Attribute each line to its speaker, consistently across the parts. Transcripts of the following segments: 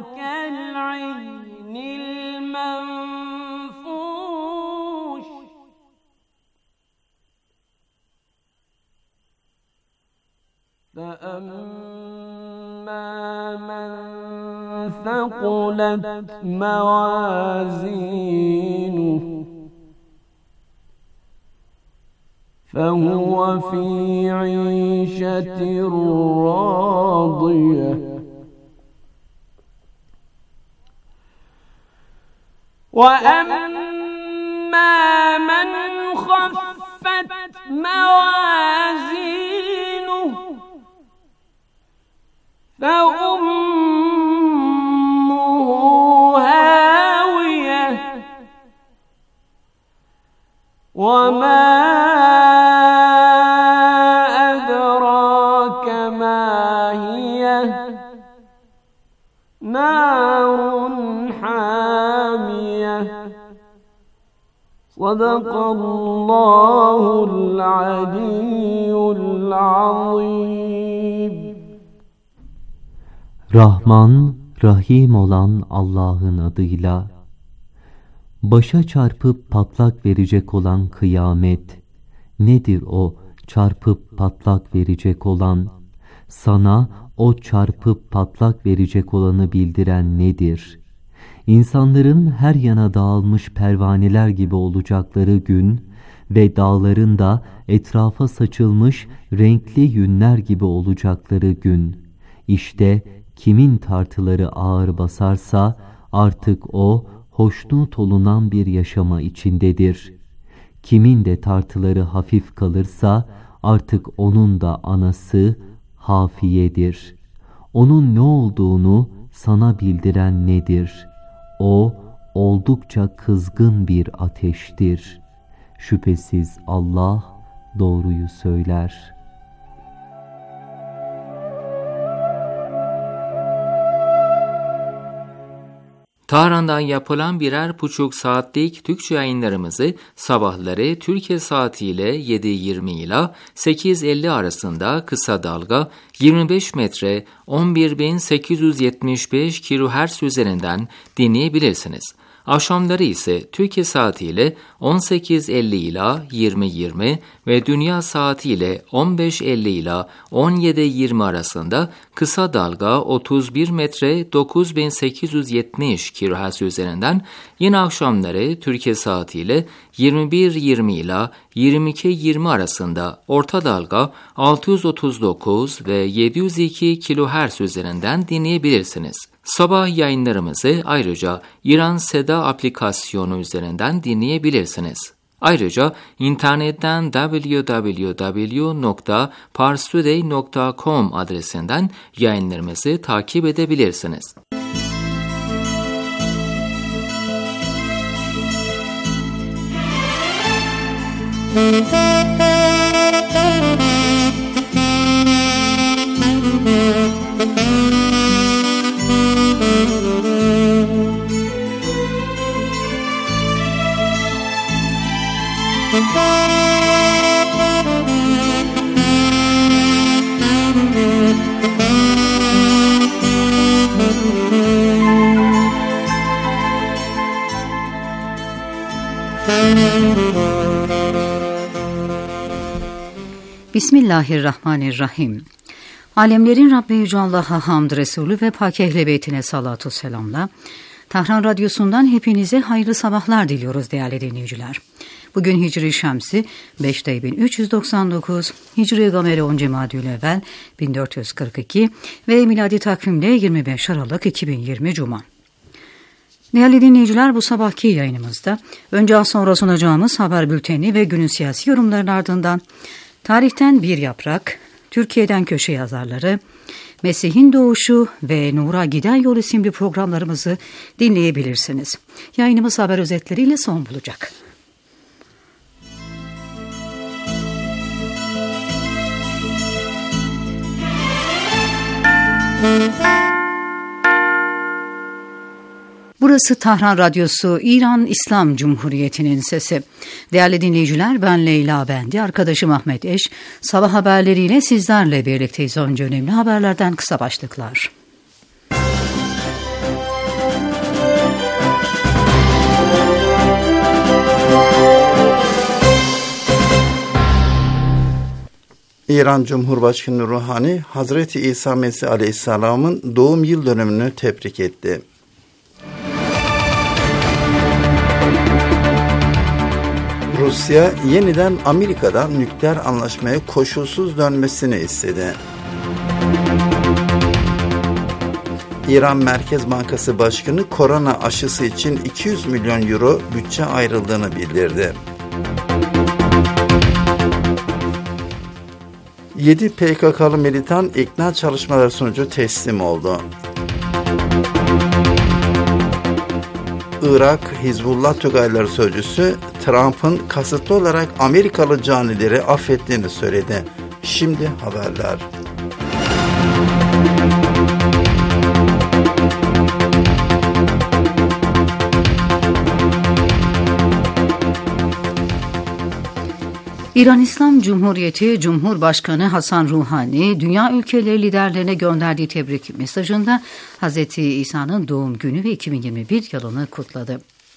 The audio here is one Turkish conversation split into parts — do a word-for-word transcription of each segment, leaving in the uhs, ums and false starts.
Speaker 1: كالعين المنفوش فأما من ثقلت موازينه فهو في عيشة راضية وأما من خفت موازينه فأمه هاوية وما أدراك ما هي نار حامية صدق الله العلي العظيم.
Speaker 2: Rahman, Rahim olan Allah'ın adıyla. Başa çarpıp patlak verecek olan kıyamet. Nedir o çarpıp patlak verecek olan? Sana o çarpıp patlak verecek olanı bildiren nedir? İnsanların her yana dağılmış pervaneler gibi olacakları gün ve dağların da etrafa saçılmış renkli yünler gibi olacakları gün. İşte kimin tartıları ağır basarsa artık o hoşnut olunan bir yaşama içindedir. Kimin de tartıları hafif kalırsa artık onun da anası hafiyedir. Onun ne olduğunu sana bildiren nedir? O oldukça kızgın bir ateştir. Şüphesiz Allah doğruyu söyler.
Speaker 3: Tahran'dan yapılan birer buçuk saatlik Türkçe yayınlarımızı sabahları Türkiye saatiyle yedi yirmi ile sekiz elli arasında kısa dalga yirmi beş metre on bir bin sekiz yüz yetmiş beş kilohertz üzerinden dinleyebilirsiniz. Akşamları ise Türkiye saatiyle on sekiz elli ile yirmi yirmi ve dünya saatiyle on beş elli ile on yedi yirmi arasında kısa dalga otuz bir metre dokuz bin sekiz yüz yetmiş kilohertz üzerinden, yine akşamları Türkiye saatiyle yirmi bir yirmi ile yirmi iki yirmi arasında orta dalga altı yüz otuz dokuz ve yedi yüz iki kilohertz üzerinden dinleyebilirsiniz. Sabah yayınlarımızı ayrıca İran Seda aplikasyonu üzerinden dinleyebilirsiniz. Ayrıca internetten double-u double-u double-u nokta parstoday nokta com adresinden yayınlarımızı takip edebilirsiniz.
Speaker 4: Bismillahirrahmanirrahim. Alemlerin Rabbi Yüce Allah'a hamd Resulü ve Pak Ehl-i Beytine salatu selamla. Tahran Radyosu'ndan hepinize hayırlı sabahlar diliyoruz değerli dinleyiciler. Bugün Hicri Şemsi beş Teybin üç yüz doksan dokuz, Hicri Gameri on Cimadülevvel bin dört yüz kırk iki ve miladi takvimle yirmi beş Aralık iki bin yirmi Cuma. Değerli dinleyiciler, bu sabahki yayınımızda önce az sonra sunacağımız haber bülteni ve günün siyasi yorumlarının ardından tarihten bir yaprak, Türkiye'den köşe yazarları, Mesih'in doğuşu ve Nur'a giden yol isimli programlarımızı dinleyebilirsiniz. Yayınımız haber özetleriyle son bulacak. Burası Tahran Radyosu, İran İslam Cumhuriyeti'nin sesi. Değerli dinleyiciler, ben Leyla Bendi, arkadaşım Ahmet Eş. Sabah haberleriyle sizlerle birlikteyiz. Önce önemli haberlerden kısa başlıklar.
Speaker 5: İran Cumhurbaşkanı Ruhani, Hazreti İsa Mesih Aleyhisselam'ın doğum yıl dönümünü tebrik etti. Rusya yeniden Amerika'dan nükleer anlaşmaya koşulsuz dönmesini istedi. İran Merkez Bankası Başkanı korona aşısı için iki yüz milyon euro bütçe ayrıldığını bildirdi. yedi P K K'lı militan ikna çalışmaları sonucu teslim oldu. Irak Hizbullah Tugayları Sözcüsü Trump'ın kasıtlı olarak Amerikalı canileri affettiğini söyledi. Şimdi haberler.
Speaker 4: İran İslam Cumhuriyeti Cumhurbaşkanı Hasan Ruhani, dünya ülkeleri liderlerine gönderdiği tebrik mesajında Hz. İsa'nın doğum günü ve iki bin yirmi bir yılını kutladı.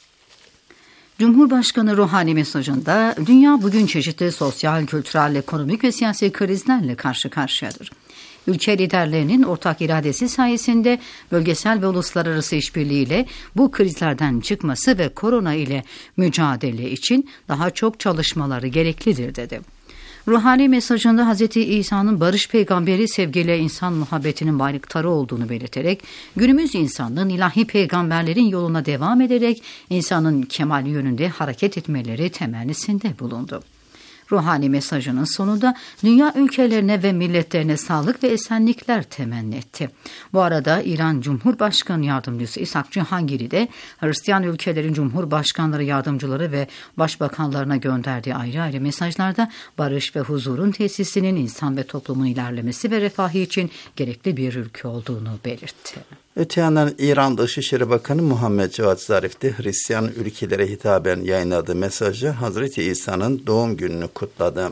Speaker 4: Cumhurbaşkanı Ruhani mesajında, dünya bugün çeşitli sosyal, kültürel, ekonomik ve siyasi krizlerle karşı karşıyadır. Ülke liderlerinin ortak iradesi sayesinde bölgesel ve uluslararası işbirliğiyle bu krizlerden çıkması ve korona ile mücadele için daha çok çalışmaları gereklidir dedi. Ruhani mesajında Hz. İsa'nın barış peygamberi, sevgiyle insan muhabbetinin bayraktarı olduğunu belirterek, günümüz insanlığın ilahi peygamberlerin yoluna devam ederek insanın kemali yönünde hareket etmeleri temennisinde bulundu. Ruhani mesajının sonunda dünya ülkelerine ve milletlerine sağlık ve esenlikler temenni etti. Bu arada İran Cumhurbaşkanı Yardımcısı İshak Cihangiri de Hristiyan ülkelerin Cumhurbaşkanları, yardımcıları ve başbakanlarına gönderdiği ayrı ayrı mesajlarda barış ve huzurun tesisinin insan ve toplumun ilerlemesi ve refahı için gerekli bir ülke olduğunu belirtti.
Speaker 5: Öte yandan İran Dışişleri Bakanı Muhammed Cevat Zarif de Hristiyan ülkelere hitaben yayınladığı mesajı Hazreti İsa'nın doğum gününü kutladı.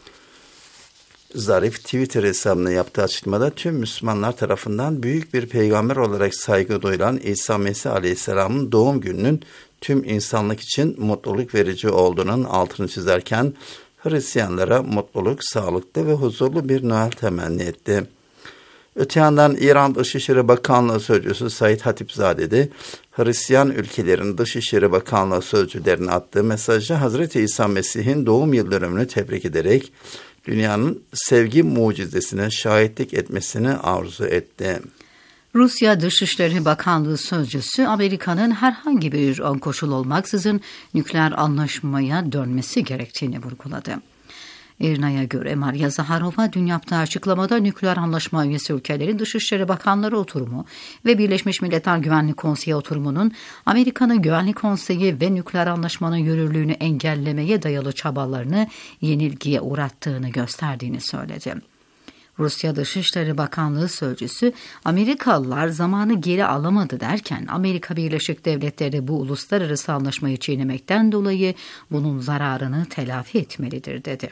Speaker 5: Zarif Twitter hesabına yaptığı açıklamada tüm Müslümanlar tarafından büyük bir peygamber olarak saygı duyulan İsa Mesih Aleyhisselam'ın doğum gününün tüm insanlık için mutluluk verici olduğunun altını çizerken Hristiyanlara mutluluk, sağlıklı ve huzurlu bir Noel temenni etti. Öte yandan İran Dışişleri Bakanlığı Sözcüsü Said Hatipzade de Hristiyan ülkelerin Dışişleri Bakanlığı sözcülerine attığı mesajda Hazreti İsa Mesih'in doğum yıl dönümünü tebrik ederek dünyanın sevgi mucizesine şahitlik etmesini arzu etti.
Speaker 4: Rusya Dışişleri Bakanlığı Sözcüsü Amerika'nın herhangi bir ön koşul olmaksızın nükleer anlaşmaya dönmesi gerektiğini vurguladı. İRNA'ya göre Maria Zaharova dün yaptığı açıklamada nükleer anlaşma üyesi ülkelerin Dışişleri Bakanları oturumu ve Birleşmiş Milletler Güvenlik Konseyi oturumunun Amerika'nın Güvenlik Konseyi ve nükleer anlaşmanın yürürlüğünü engellemeye dayalı çabalarını yenilgiye uğrattığını gösterdiğini söyledi. Rusya Dışişleri Bakanlığı Sözcüsü, Amerikalılar zamanı geri alamadı derken Amerika Birleşik Devletleri bu uluslararası anlaşmayı çiğnemekten dolayı bunun zararını telafi etmelidir dedi.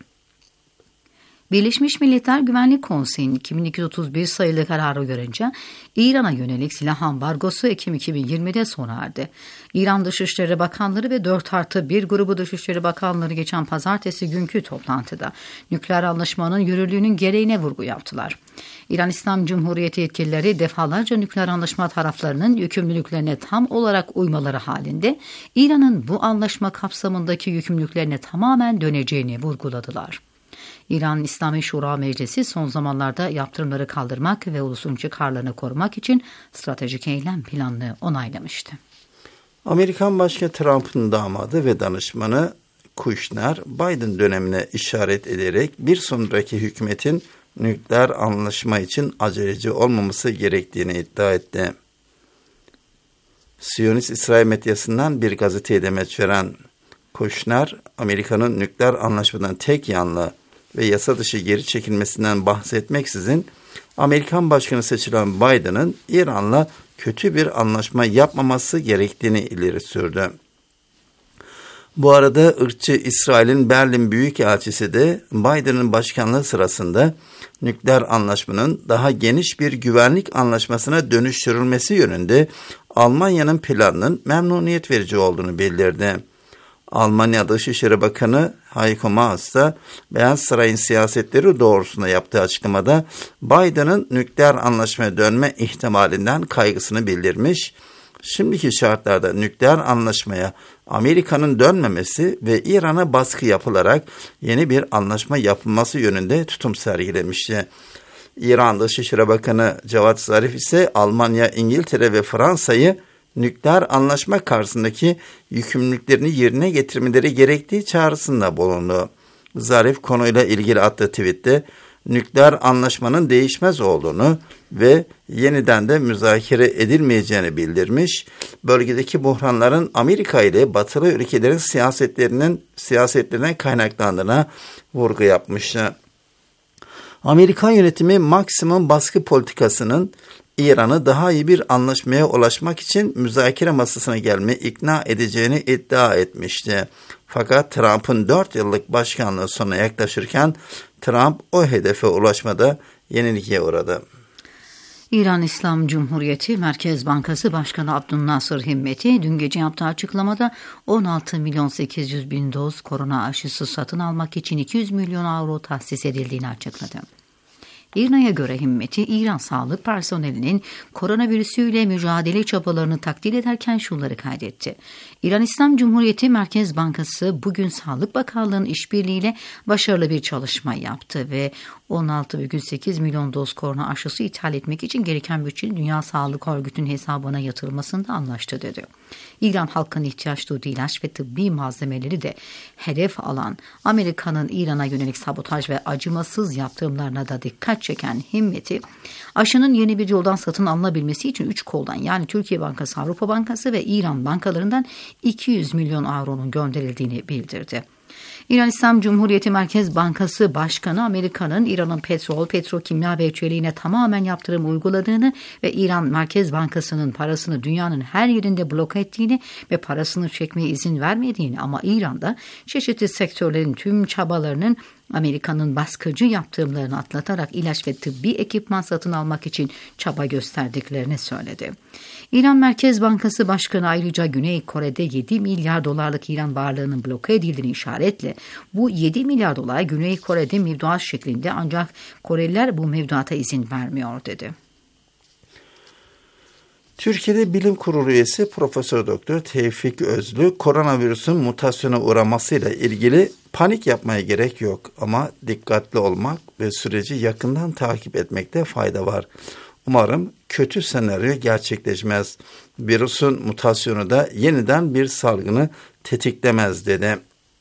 Speaker 4: Birleşmiş Milletler Güvenlik Konseyi'nin iki bin iki yüz otuz bir sayılı kararı görünce İran'a yönelik silah ambargosu Ekim iki bin yirmide sona erdi. İran Dışişleri Bakanları ve dört artı bir grubu Dışişleri Bakanları geçen pazartesi günkü toplantıda nükleer anlaşmanın yürürlüğünün gereğine vurgu yaptılar. İran İslam Cumhuriyeti yetkilileri defalarca nükleer anlaşma taraflarının yükümlülüklerine tam olarak uymaları halinde İran'ın bu anlaşma kapsamındaki yükümlülüklerine tamamen döneceğini vurguladılar. İran İslami Şura Meclisi son zamanlarda yaptırımları kaldırmak ve ulusun çıkarlarını korumak için stratejik eylem planını onaylamıştı.
Speaker 5: Amerikan Başkanı Trump'ın damadı ve danışmanı Kushner, Biden dönemine işaret ederek bir sonraki hükümetin nükleer anlaşma için aceleci olmaması gerektiğini iddia etti. Siyonist İsrail medyasından bir gazeteye demeç veren Kushner, Amerika'nın nükleer anlaşmadan tek yanlı ve yasa dışı geri çekilmesinden bahsetmeksizin Amerikan başkanı seçilen Biden'ın İran'la kötü bir anlaşma yapmaması gerektiğini ileri sürdü. Bu arada ırkçı İsrail'in Berlin Büyükelçisi de Biden'ın başkanlığı sırasında nükleer anlaşmanın daha geniş bir güvenlik anlaşmasına dönüştürülmesi yönünde Almanya'nın planının memnuniyet verici olduğunu bildirdi. Almanya Dışişleri Bakanı Heiko Maas da Beyaz Saray'ın siyasetleri doğrultusunda yaptığı açıklamada Biden'ın nükleer anlaşmaya dönme ihtimalinden kaygısını bildirmiş. Şimdiki şartlarda nükleer anlaşmaya Amerika'nın dönmemesi ve İran'a baskı yapılarak yeni bir anlaşma yapılması yönünde tutum sergilemişti. İran Dışişleri Bakanı Cevat Zarif ise Almanya, İngiltere ve Fransa'yı nükleer anlaşma karşısındaki yükümlülüklerini yerine getirmeleri gerektiği çağrısında bulundu. Zarif konuyla ilgili attığı tweette nükleer anlaşmanın değişmez olduğunu ve yeniden de müzakere edilmeyeceğini bildirmiş. Bölgedeki buhranların Amerika ile batılı ülkelerin siyasetlerinin siyasetlerine kaynaklandığına vurgu yapmıştı. Amerikan yönetimi maksimum baskı politikasının İran'ı daha iyi bir anlaşmaya ulaşmak için müzakere masasına gelmeye ikna edeceğini iddia etmişti. Fakat Trump'ın dört yıllık başkanlığı sonuna yaklaşırken Trump o hedefe ulaşmada yenilgiye uğradı.
Speaker 4: İran İslam Cumhuriyeti Merkez Bankası Başkanı Abdülnasır Himmeti dün gece yaptığı açıklamada on altı milyon sekiz yüz bin doz korona aşısı satın almak için iki yüz milyon avro tahsis edildiğini açıkladı. İRNA'ya göre Himmeti, İran sağlık personelinin koronavirüsüyle mücadele çabalarını takdir ederken şunları kaydetti. İran İslam Cumhuriyeti Merkez Bankası bugün Sağlık Bakanlığı'nın işbirliğiyle başarılı bir çalışma yaptı ve on altı virgül sekiz milyon doz korona aşısı ithal etmek için gereken bütçenin Dünya Sağlık Örgütü'nün hesabına yatırılmasında anlaştı dedi. İran halkının ihtiyaç duyduğu ilaç ve tıbbi malzemeleri de hedef alan Amerika'nın İran'a yönelik sabotaj ve acımasız yaptırımlarına da dikkat çeken Himmeti, aşının yeni bir yoldan satın alınabilmesi için üç koldan yani Türkiye Bankası, Avrupa Bankası ve İran bankalarından iki yüz milyon avronun gönderildiğini bildirdi. İran İslam Cumhuriyeti Merkez Bankası Başkanı Amerika'nın İran'ın petrol, petrokimya ve çeliğine tamamen yaptırım uyguladığını ve İran Merkez Bankası'nın parasını dünyanın her yerinde bloke ettiğini ve parasını çekmeye izin vermediğini ama İran'da çeşitli sektörlerin tüm çabalarının Amerika'nın baskıcı yaptırımlarını atlatarak ilaç ve tıbbi ekipman satın almak için çaba gösterdiklerini söyledi. İran Merkez Bankası Başkanı ayrıca Güney Kore'de yedi milyar dolarlık İran varlığının bloke edildiğini işaretle bu yedi milyar dolar Güney Kore'de mevduat şeklinde ancak Koreliler bu mevduata izin vermiyor dedi.
Speaker 5: Türkiye'de Bilim Kurulu üyesi Profesör Doktor Tevfik Özlü, koronavirüsün mutasyona uğramasıyla ilgili panik yapmaya gerek yok ama dikkatli olmak ve süreci yakından takip etmekte fayda var. Umarım kötü senaryo gerçekleşmez. Virüsün mutasyonu da yeniden bir salgını tetiklemez dedi.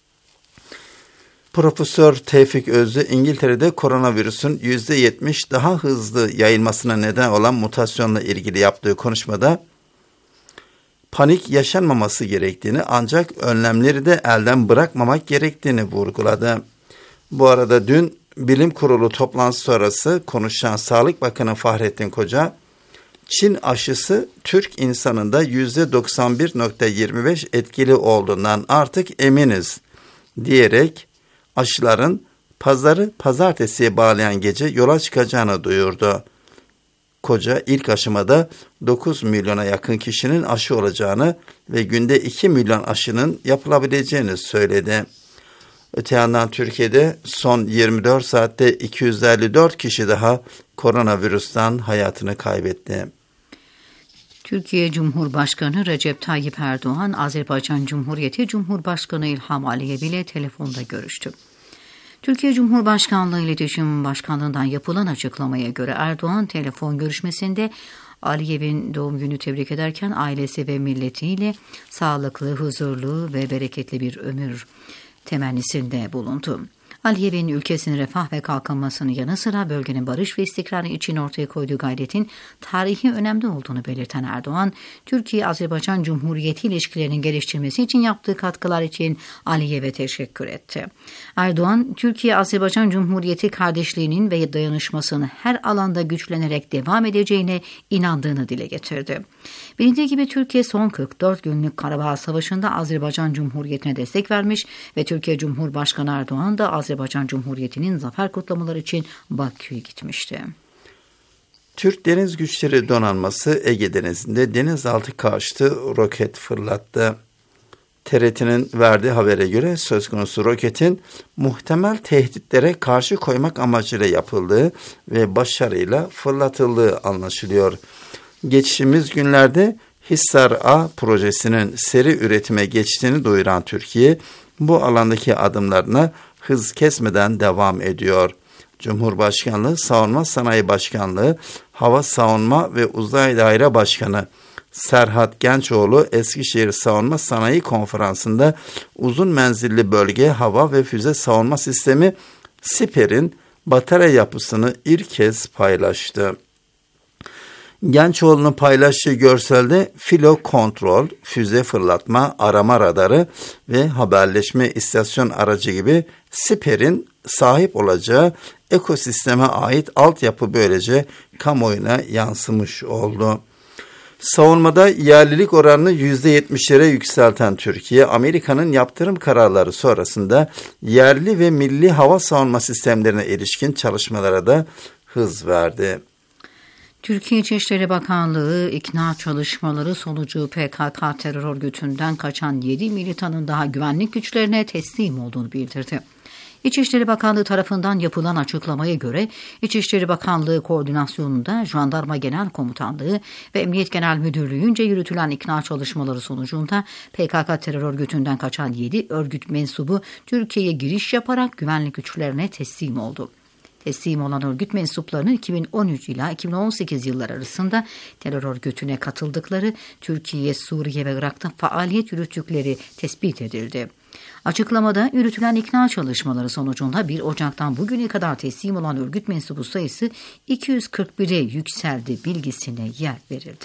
Speaker 5: Profesör Tevfik Özlü, İngiltere'de koronavirüsün yüzde yetmiş daha hızlı yayılmasına neden olan mutasyonla ilgili yaptığı konuşmada panik yaşanmaması gerektiğini ancak önlemleri de elden bırakmamak gerektiğini vurguladı. Bu arada dün Bilim Kurulu toplantısı sonrası konuşan Sağlık Bakanı Fahrettin Koca, Çin aşısı Türk insanında yüzde doksan bir virgül yirmi beş etkili olduğundan artık eminiz diyerek aşıların pazarı pazartesiye bağlayan gece yola çıkacağını duyurdu. Koca ilk aşamada dokuz milyona yakın kişinin aşı olacağını ve günde iki milyon aşının yapılabileceğini söyledi. Öte yandan Türkiye'de son yirmi dört saatte iki yüz elli dört kişi daha koronavirüsten hayatını kaybetti.
Speaker 4: Türkiye Cumhurbaşkanı Recep Tayyip Erdoğan, Azerbaycan Cumhuriyeti Cumhurbaşkanı İlham Aliyev ile telefonda görüştü. Türkiye Cumhurbaşkanlığı İletişim Başkanlığı'ndan yapılan açıklamaya göre Erdoğan telefon görüşmesinde Aliyev'in doğum günü tebrik ederken ailesi ve milletiyle sağlıklı, huzurlu ve bereketli bir ömür temennisinde bulundu. Aliyev'in ülkesinin refah ve kalkınmasının yanı sıra bölgenin barış ve istikrarı için ortaya koyduğu gayretin tarihi önemli olduğunu belirten Erdoğan, Türkiye-Azerbaycan Cumhuriyeti ilişkilerinin geliştirilmesi için yaptığı katkılar için Aliyev'e teşekkür etti. Erdoğan, Türkiye-Azerbaycan Cumhuriyeti kardeşliğinin ve dayanışmasının her alanda güçlenerek devam edeceğine inandığını dile getirdi. Bilindiği gibi Türkiye son kırk dört günlük Karabağ Savaşı'nda Azerbaycan Cumhuriyeti'ne destek vermiş ve Türkiye Cumhurbaşkanı Erdoğan da Azerbaycan Cumhuriyeti'nin zafer kutlamaları için Bakü'ye gitmişti.
Speaker 5: Türk Deniz Güçleri Donanması Ege Denizi'nde denizaltı karşıtı roket fırlattı. T R T'nin verdiği habere göre söz konusu roketin muhtemel tehditlere karşı koymak amacıyla yapıldığı ve başarıyla fırlatıldığı anlaşılıyor. Geçtiğimiz günlerde Hissar A projesinin seri üretime geçtiğini duyuran Türkiye, bu alandaki adımlarına hız kesmeden devam ediyor. Cumhurbaşkanlığı, Savunma Sanayi Başkanlığı, Hava Savunma ve Uzay Daire Başkanı Serhat Gençoğlu, Eskişehir Savunma Sanayi Konferansı'nda uzun menzilli bölge hava ve füze savunma sistemi SİPER'in batarya yapısını ilk kez paylaştı. Gençoğlu'nun paylaştığı görselde filo kontrol, füze fırlatma, arama radarı ve haberleşme istasyon aracı gibi SİPER'in sahip olacağı ekosisteme ait altyapı böylece kamuoyuna yansımış oldu. Savunmada yerlilik oranını yüzde yetmişlere yükselten Türkiye, Amerika'nın yaptırım kararları sonrasında yerli ve milli hava savunma sistemlerine ilişkin çalışmalara da hız verdi.
Speaker 4: Türkiye İçişleri Bakanlığı ikna çalışmaları sonucu P K K terör örgütünden kaçan yedi militanın daha güvenlik güçlerine teslim olduğunu bildirdi. İçişleri Bakanlığı tarafından yapılan açıklamaya göre İçişleri Bakanlığı koordinasyonunda Jandarma Genel Komutanlığı ve Emniyet Genel Müdürlüğü'nce yürütülen ikna çalışmaları sonucunda P K K terör örgütünden kaçan yedi örgüt mensubu Türkiye'ye giriş yaparak güvenlik güçlerine teslim oldu. Teslim olan örgüt mensuplarının iki bin on üç ila iki bin on sekiz yılları arasında terör örgütüne katıldıkları, Türkiye, Suriye ve Irak'ta faaliyet yürüttükleri tespit edildi. Açıklamada yürütülen ikna çalışmaları sonucunda bir Ocak'tan bugüne kadar teslim olan örgüt mensubu sayısı iki yüz kırk bire yükseldi bilgisine yer verildi.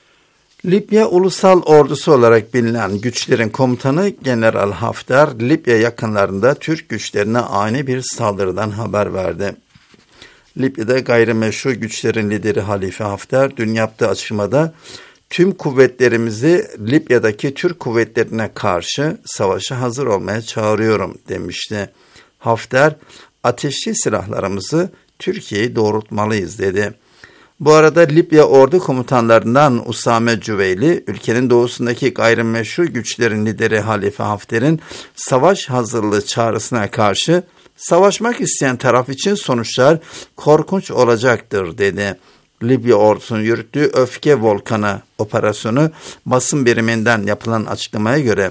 Speaker 5: Libya Ulusal Ordusu olarak bilinen güçlerin komutanı General Hafter, Libya yakınlarında Türk güçlerine ani bir saldırıdan haber verdi. Libya'da gayrimeşru güçlerin lideri Halife Hafter dün yaptığı açıklamada tüm kuvvetlerimizi Libya'daki Türk kuvvetlerine karşı savaşa hazır olmaya çağırıyorum demişti. Hafter, ateşli silahlarımızı Türkiye'ye doğrultmalıyız dedi. Bu arada Libya ordu komutanlarından Usame Cüveyli, ülkenin doğusundaki gayrimeşru güçlerin lideri Halife Hafter'in savaş hazırlığı çağrısına karşı savaşmak isteyen taraf için sonuçlar korkunç olacaktır dedi. Libya ordusunun yürüttüğü Öfke Volkanı operasyonu basın biriminden yapılan açıklamaya göre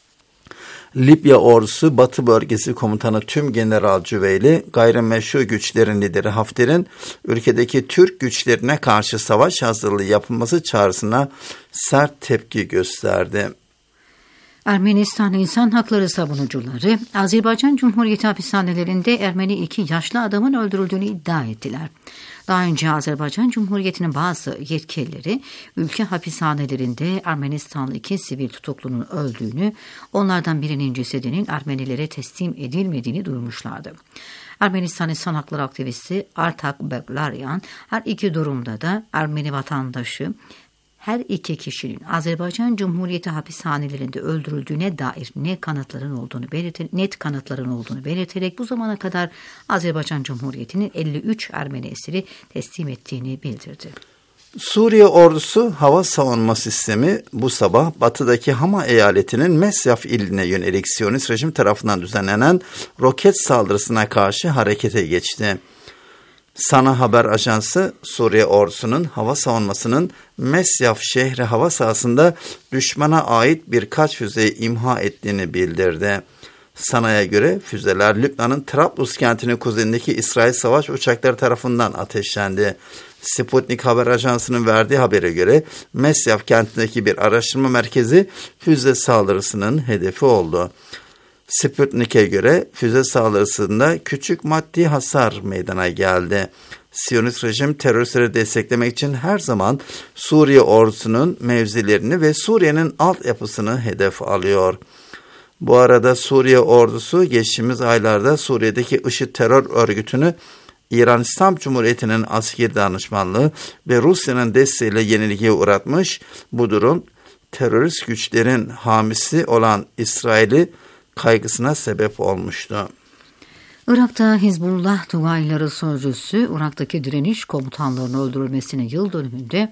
Speaker 5: Libya ordusu Batı Bölgesi Komutanı Tüm General Cüveyli, gayrimeşru güçlerin lideri Hafter'in ülkedeki Türk güçlerine karşı savaş hazırlığı yapılması çağrısına sert tepki gösterdi.
Speaker 4: Ermenistan İnsan Hakları savunucuları Azerbaycan Cumhuriyeti hapishanelerinde Ermeni iki yaşlı adamın öldürüldüğünü iddia ettiler. Daha önce Azerbaycan Cumhuriyeti'nin bazı yetkilileri ülke hapishanelerinde Ermenistanlı iki sivil tutuklunun öldüğünü, onlardan birinin cesedinin Ermenilere teslim edilmediğini duyurmuşlardı. Ermenistan İnsan Hakları aktivisti Artak Beglaryan her iki durumda da Ermeni vatandaşı her iki kişinin Azerbaycan Cumhuriyeti hapishanelerinde öldürüldüğüne dair net kanıtların olduğunu belirterek, net kanıtların olduğunu belirterek bu zamana kadar Azerbaycan Cumhuriyeti'nin elli üç Ermeni esiri teslim ettiğini bildirdi.
Speaker 5: Suriye ordusu hava savunma sistemi bu sabah batıdaki Hama eyaletinin Mesyaf iline yönelik Siyonist rejim tarafından düzenlenen roket saldırısına karşı harekete geçti. Sana Haber Ajansı, Suriye ordusunun hava savunmasının Mesyaf şehri hava sahasında düşmana ait birkaç füzeyi imha ettiğini bildirdi. Sana'ya göre füzeler Lübnan'ın Trablus kentinin kuzeyindeki İsrail savaş uçakları tarafından ateşlendi. Sputnik Haber Ajansı'nın verdiği habere göre Mesyaf kentindeki bir araştırma merkezi füze saldırısının hedefi oldu. Sputnik'e göre füze saldırısında küçük maddi hasar meydana geldi. Siyonist rejim teröristleri desteklemek için her zaman Suriye ordusunun mevzilerini ve Suriye'nin altyapısını hedef alıyor. Bu arada Suriye ordusu geçtiğimiz aylarda Suriye'deki IŞİD terör örgütünü İran İslam Cumhuriyeti'nin askeri danışmanlığı ve Rusya'nın desteğiyle yenilgiye uğratmış. Bu durum terörist güçlerin hamisi olan İsrail'i kaygısına sebep olmuştu.
Speaker 4: Irak'ta Hizbullah Tugayları Sözcüsü, Irak'taki direniş komutanlarının öldürülmesinin yıl dönümünde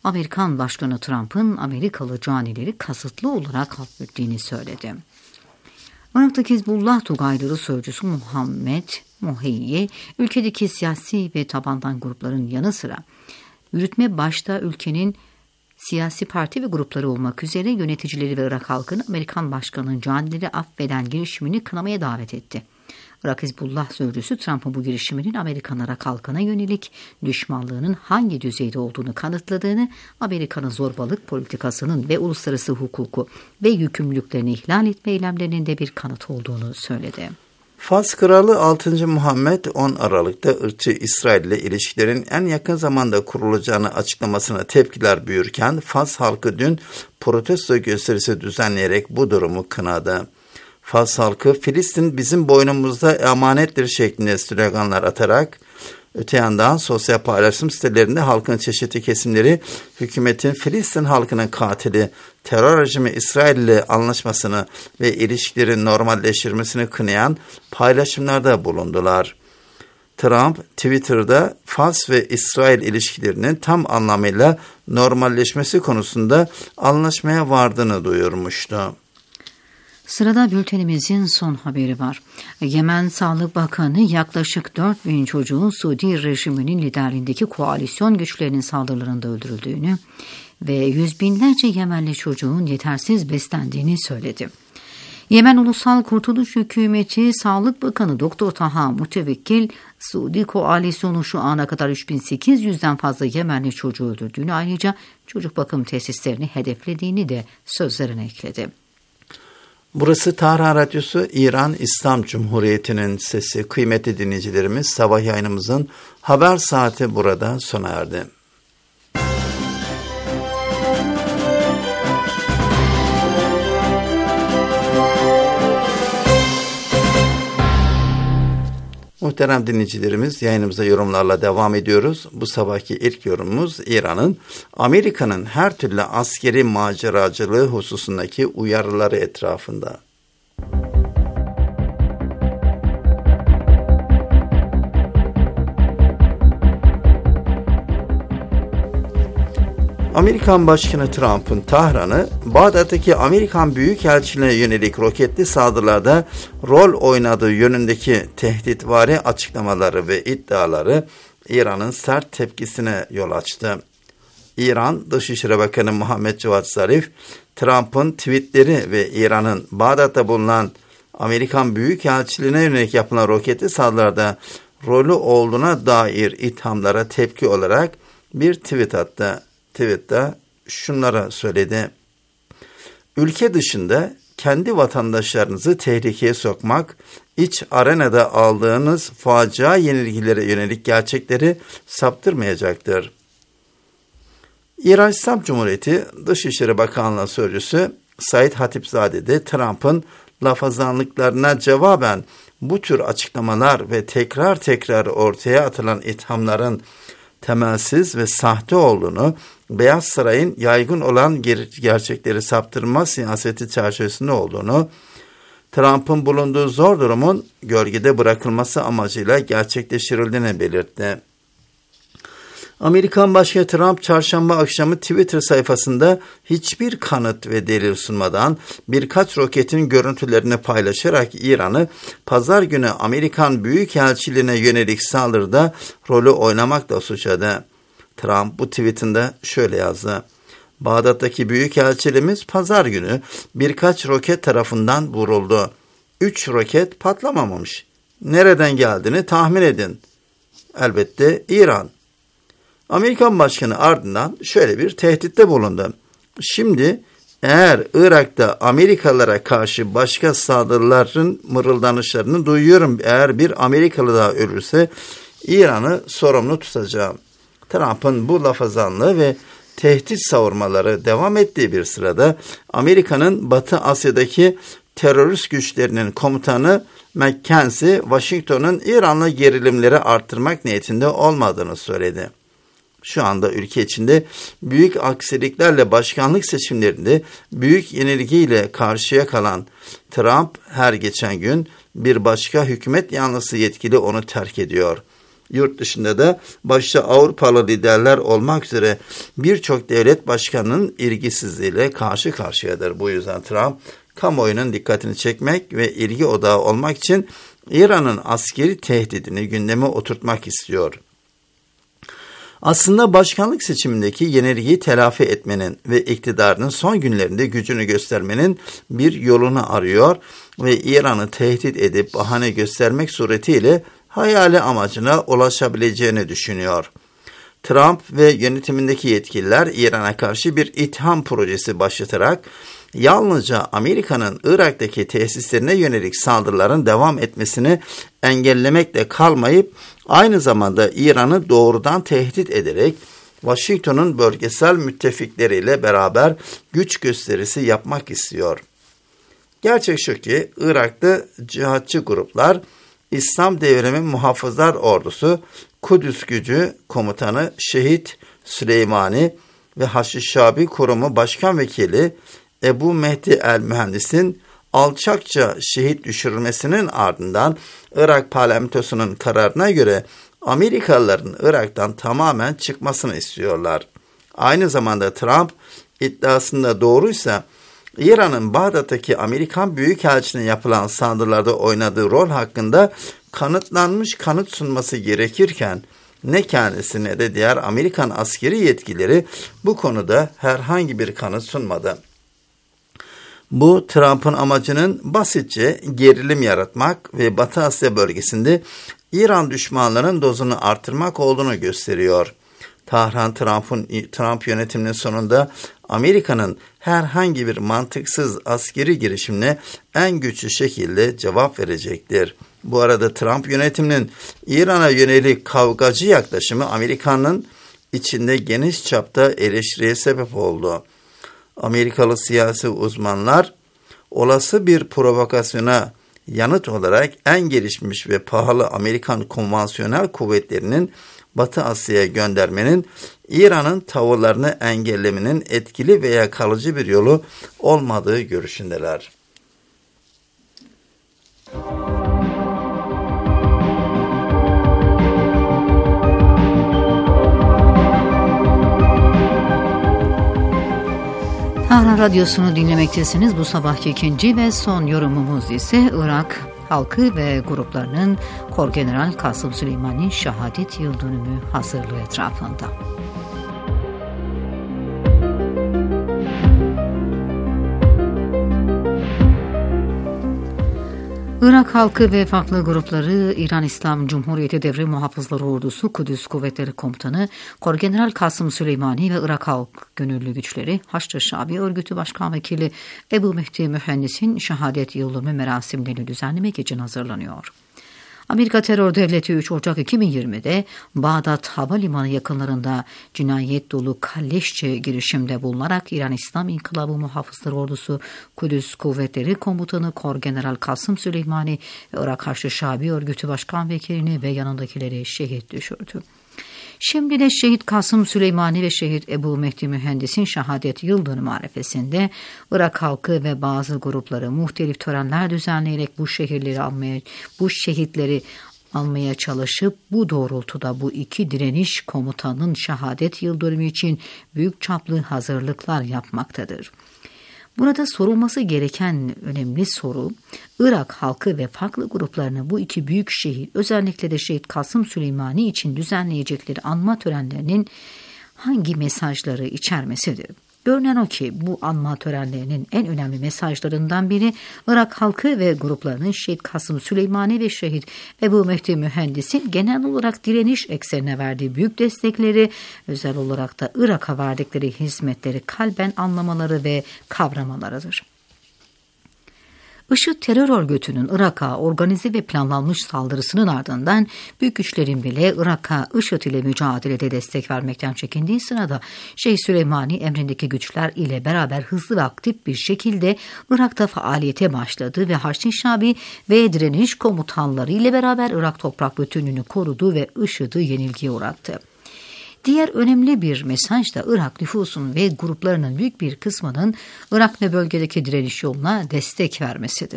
Speaker 4: Amerikan Başkanı Trump'ın Amerikalı canileri kasıtlı olarak hapsettiğini söyledi. Irak'taki Hizbullah Tugayları Sözcüsü Muhammed Moheyye, ülkedeki siyasi ve tabandan grupların yanı sıra yürütme başta ülkenin siyasi parti ve grupları olmak üzere yöneticileri ve Irak halkını Amerikan Başkanı'nın canileri affeden girişimini kınamaya davet etti. Irak Hizbullah Sözcüsü Trump'ın bu girişiminin Amerikan Irak halkına yönelik düşmanlığının hangi düzeyde olduğunu kanıtladığını, Amerika'nın zorbalık politikasının ve uluslararası hukuku ve yükümlülüklerini ihlal etme eylemlerinin de bir kanıt olduğunu söyledi.
Speaker 5: Fas Kralı altıncı. Muhammed on Aralık'ta ırkçı İsrail ile ilişkilerin en yakın zamanda kurulacağını açıklamasına tepkiler büyürken Fas halkı dün protesto gösterisi düzenleyerek bu durumu kınadı. Fas halkı Filistin bizim boynumuzda emanettir şeklinde sloganlar atarak, öte yandan sosyal paylaşım sitelerinde halkın çeşitli kesimleri hükümetin Filistin halkının katili terör rejimi İsrail ile anlaşmasını ve ilişkilerin normalleştirmesini kınayan paylaşımlarda bulundular. Trump Twitter'da Fas ve İsrail ilişkilerinin tam anlamıyla normalleşmesi konusunda anlaşmaya vardığını duyurmuştu.
Speaker 4: Sırada bültenimizin son haberi var. Yemen Sağlık Bakanı yaklaşık dört bin çocuğun Suudi rejiminin liderliğindeki koalisyon güçlerinin saldırılarında öldürüldüğünü ve yüz binlerce Yemenli çocuğun yetersiz beslendiğini söyledi. Yemen Ulusal Kurtuluş Hükümeti Sağlık Bakanı Doktor Taha Mutevekkil, Suudi koalisyonu şu ana kadar üç bin sekiz yüzden fazla Yemenli çocuğu öldürdüğünü, ayrıca çocuk bakım tesislerini hedeflediğini de sözlerine ekledi.
Speaker 5: Burası Tahran Radyosu, İran İslam Cumhuriyeti'nin sesi. Kıymetli dinleyicilerimiz, sabah yayınımızın haber saati burada sona erdi. Muhterem dinleyicilerimiz, yayınımıza yorumlarla devam ediyoruz. Bu sabahki ilk yorumumuz İran'ın Amerika'nın her türlü askeri maceracılığı hususundaki uyarıları etrafında. Amerikan Başkanı Trump'ın Tahran'ı, Bağdat'taki Amerikan Büyükelçiliğine yönelik roketli saldırılarda rol oynadığı yönündeki tehditvari açıklamaları ve iddiaları İran'ın sert tepkisine yol açtı. İran Dışişleri Bakanı Muhammed Cevat Zarif, Trump'ın tweetleri ve İran'ın Bağdat'ta bulunan Amerikan Büyükelçiliğine yönelik yapılan roketli saldırılarda rolü olduğuna dair ithamlara tepki olarak bir tweet attı. Tweet'te şunlara söyledi: ülke dışında kendi vatandaşlarınızı tehlikeye sokmak, iç arenada aldığınız facia yenilgilere yönelik gerçekleri saptırmayacaktır. İran İslam Cumhuriyeti Dışişleri Bakanlığı Sözcüsü Said Hatipzade de Trump'ın lafazanlıklarına cevaben bu tür açıklamalar ve tekrar tekrar ortaya atılan ithamların temelsiz ve sahte olduğunu, Beyaz Saray'ın yaygın olan ger- gerçekleri saptırma siyaseti çerçevesinde olduğunu, Trump'ın bulunduğu zor durumun gölgede bırakılması amacıyla gerçekleştirildiğini belirtti. Amerikan Başkanı Trump çarşamba akşamı Twitter sayfasında hiçbir kanıt ve delil sunmadan birkaç roketin görüntülerini paylaşarak İran'ı pazar günü Amerikan Büyükelçiliğine yönelik saldırıda rolü oynamakla suçladı. Trump bu tweetinde şöyle yazdı: Bağdat'taki Büyükelçiliğimiz pazar günü birkaç roket tarafından vuruldu. Üç roket patlamamış. Nereden geldiğini tahmin edin. Elbette İran. Amerikan Başkanı ardından şöyle bir tehditte bulundu. Şimdi eğer Irak'ta Amerikalılara karşı başka saldırıların mırıldanışlarını duyuyorum, eğer bir Amerikalı daha ölürse İran'ı sorumlu tutacağım. Trump'ın bu lafazanlığı ve tehdit savurmaları devam ettiği bir sırada Amerika'nın Batı Asya'daki terörist güçlerinin komutanı McKenzie, Washington'un İran'la gerilimleri arttırmak niyetinde olmadığını söyledi. Şu anda ülke içinde büyük aksiliklerle başkanlık seçimlerinde büyük yenilgiyle karşıya kalan Trump her geçen gün bir başka hükümet yanlısı yetkili onu terk ediyor. Yurt dışında da başta Avrupalı liderler olmak üzere birçok devlet başkanının ilgisizliğiyle karşı karşıyadır. Bu yüzden Trump kamuoyunun dikkatini çekmek ve ilgi odağı olmak için İran'ın askeri tehdidini gündeme oturtmak istiyor. Aslında başkanlık seçimindeki yenilgiyi telafi etmenin ve iktidarının son günlerinde gücünü göstermenin bir yolunu arıyor ve İran'ı tehdit edip bahane göstermek suretiyle hayali amacına ulaşabileceğini düşünüyor. Trump ve yönetimindeki yetkililer İran'a karşı bir itham projesi başlatarak yalnızca Amerika'nın Irak'taki tesislerine yönelik saldırıların devam etmesini engellemekle kalmayıp aynı zamanda İran'ı doğrudan tehdit ederek Washington'un bölgesel müttefikleriyle beraber güç gösterisi yapmak istiyor. Gerçek şu ki Irak'ta cihatçı gruplar İslam Devrimi Muhafızlar Ordusu, Kudüs Gücü Komutanı Şehit Süleymani ve Haçlı Şabi Kurumu Başkan Vekili Ebu Mehdi el-Mühendis'in alçakça şehit düşürülmesinin ardından Irak parlamentosunun kararına göre Amerikalıların Irak'tan tamamen çıkmasını istiyorlar. Aynı zamanda Trump iddiasında doğruysa İran'ın Bağdat'taki Amerikan Büyükelçiliğine yapılan saldırılarda oynadığı rol hakkında kanıtlanmış kanıt sunması gerekirken ne kendisi ne de diğer Amerikan askeri yetkilileri bu konuda herhangi bir kanıt sunmadı. Bu Trump'ın amacının basitçe gerilim yaratmak ve Batı Asya bölgesinde İran düşmanlarının dozunu artırmak olduğunu gösteriyor. Tahran Trump'ın Trump yönetiminin sonunda Amerika'nın herhangi bir mantıksız askeri girişimine en güçlü şekilde cevap verecektir. Bu arada Trump yönetiminin İran'a yönelik kavgacı yaklaşımı Amerika'nın içinde geniş çapta eleştiriye sebep oldu. Amerikalı siyasi uzmanlar olası bir provokasyona yanıt olarak en gelişmiş ve pahalı Amerikan konvansiyonel kuvvetlerinin Batı Asya'ya göndermenin İran'ın tavırlarını engellemenin etkili veya kalıcı bir yolu olmadığı görüşündeler.
Speaker 4: Tahran Radyosu'nu dinlemektesiniz. Bu sabahki ikinci ve son yorumumuz ise Irak halkı ve gruplarının Korgeneral Kasım Süleymani şehadet yıl dönümü hazırlığı etrafında. Irak halkı ve farklı grupları İran İslam Cumhuriyeti Devrim Muhafızları Ordusu Kudüs Kuvvetleri Komutanı Korgeneral Kasım Süleymani ve Irak Halk Gönüllü Güçleri Haçlı Şabi Örgütü Başkan Vekili Ebu Mehdi Mühendis'in şehadet yıldönümü merasimlerini düzenlemek için hazırlanıyor. Amerika Terör Devleti üç Ocak iki bin yirmide Bağdat Havalimanı yakınlarında cinayet dolu kalleşçe girişimde bulunarak İran İslam İnkılabı Muhafızları Ordusu Kudüs Kuvvetleri Komutanı Korgeneral Kasım Süleymani ve Irak Haçlı Şabi Örgütü Başkan Vekilini ve yanındakileri şehit düşürdü. Şimdi de Şehit Kasım Süleymani ve Şehit Ebu Mehdi Mühendis'in şehadet yıl dönümü arifesinde Irak halkı ve bazı grupları muhtelif törenler düzenleyerek bu şehirleri almaya, bu şehitleri almaya çalışıp bu doğrultuda bu iki direniş komutanının şehadet yıl dönümü için büyük çaplı hazırlıklar yapmaktadır. Burada sorulması gereken önemli soru, Irak halkı ve farklı gruplarını bu iki büyük şehit, özellikle de Şehit Kasım Süleymani için düzenleyecekleri anma törenlerinin hangi mesajları içermesidir? Görünen o ki bu anma törenlerinin en önemli mesajlarından biri Irak halkı ve gruplarının Şehit Kasım Süleymani ve Şehit Ebu Mehdi Mühendis'in genel olarak direniş eksenine verdiği büyük destekleri, özel olarak da Irak'a verdikleri hizmetleri kalben anlamaları ve kavramalarıdır. IŞİD terör örgütünün Irak'a organize ve planlanmış saldırısının ardından büyük güçlerin bile Irak'a IŞİD ile mücadelede destek vermekten çekindiği sırada Şeyh Süleymani emrindeki güçler ile beraber hızlı ve aktif bir şekilde Irak'ta faaliyete başladı ve Haçlı Şabi ve direniş komutanları ile beraber Irak toprak bütünlüğünü korudu ve IŞİD'i yenilgiye uğrattı. Diğer önemli bir mesaj da Irak nüfusunun ve gruplarının büyük bir kısmının Irak ve bölgedeki direniş yoluna destek vermesidir.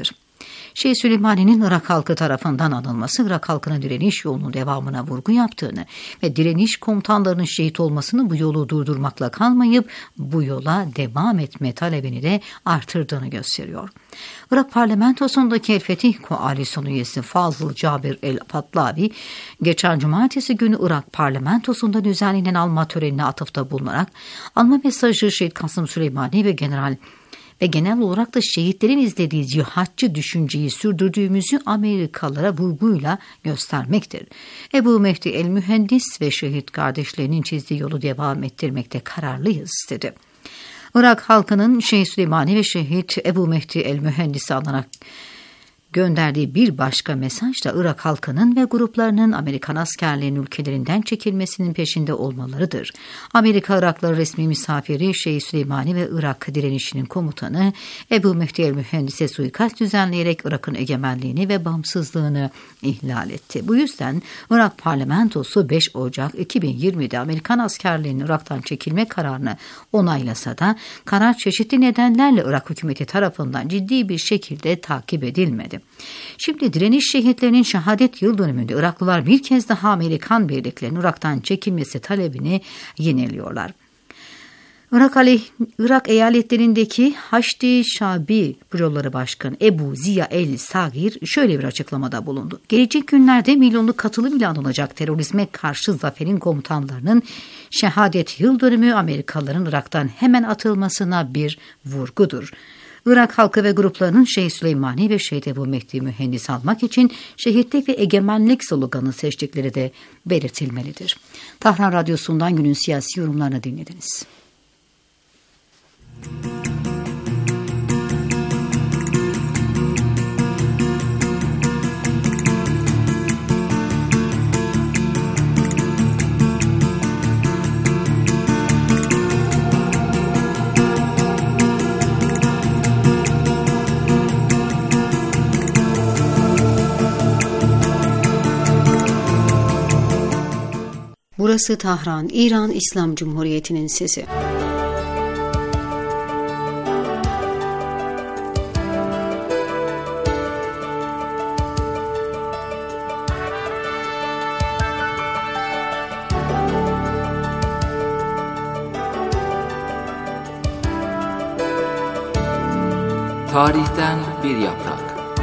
Speaker 4: Şeyh Süleymani'nin Irak halkı tarafından anılması, Irak halkının direniş yolunun devamına vurgu yaptığını ve direniş komutanlarının şehit olmasını bu yolu durdurmakla kalmayıp bu yola devam etme talebini de artırdığını gösteriyor. Irak parlamentosundaki El Fetih Koalisyonu üyesi Fazıl Cabir El Patlavi, geçen cumartesi günü Irak parlamentosunda düzenlenen alma törenine atıfta bulunarak, alma mesajı Şehit Kasım Süleymani ve General ve genel olarak da şehitlerin izlediği cihatçı düşünceyi sürdürdüğümüzü Amerikalılara vurguyla göstermektir. Ebu Mehdi El Mühendis ve şehit kardeşlerinin çizdiği yolu devam ettirmekte kararlıyız dedi. Irak halkının Şehit Süleymani ve şehit Ebu Mehdi El Mühendis'i anarak gönderdiği bir başka mesaj da Irak halkının ve gruplarının Amerikan askerlerinin ülkelerinden çekilmesinin peşinde olmalarıdır. Amerika Iraklı resmi misafiri Şeyh Süleymani ve Irak direnişinin komutanı Ebu Mehdi El Mühendis'e suikast düzenleyerek Irak'ın egemenliğini ve bağımsızlığını ihlal etti. Bu yüzden Irak parlamentosu beş Ocak iki bin yirmide Amerikan askerlerinin Irak'tan çekilme kararını onaylasa da karar çeşitli nedenlerle Irak hükümeti tarafından ciddi bir şekilde takip edilmedi. Şimdi direniş şehitlerinin şehadet yıl dönümünde Iraklılar bir kez daha Amerikan birliklerinin Irak'tan çekilmesi talebini yineliyorlar. Irak, aleyh, Irak eyaletlerindeki Haçlı Şabi Büroları Başkanı Ebu Ziya El-Sagir şöyle bir açıklamada bulundu. Gelecek günlerde milyonluk katılım ile anılacak terörizme karşı zaferin komutanlarının şehadet yıl dönümü Amerikalıların Irak'tan hemen atılmasına bir vurgudur. Irak halkı ve gruplarının Şeyh Süleymani ve Şeyh Ebu Mehdi Mühendis almak için şehitlik ve egemenlik sloganı seçtikleri de belirtilmelidir. Tahran Radyosu'ndan günün siyasi yorumlarını dinlediniz. Burası Tahran, İran İslam Cumhuriyeti'nin sesi.
Speaker 3: Tarihten bir yaprak.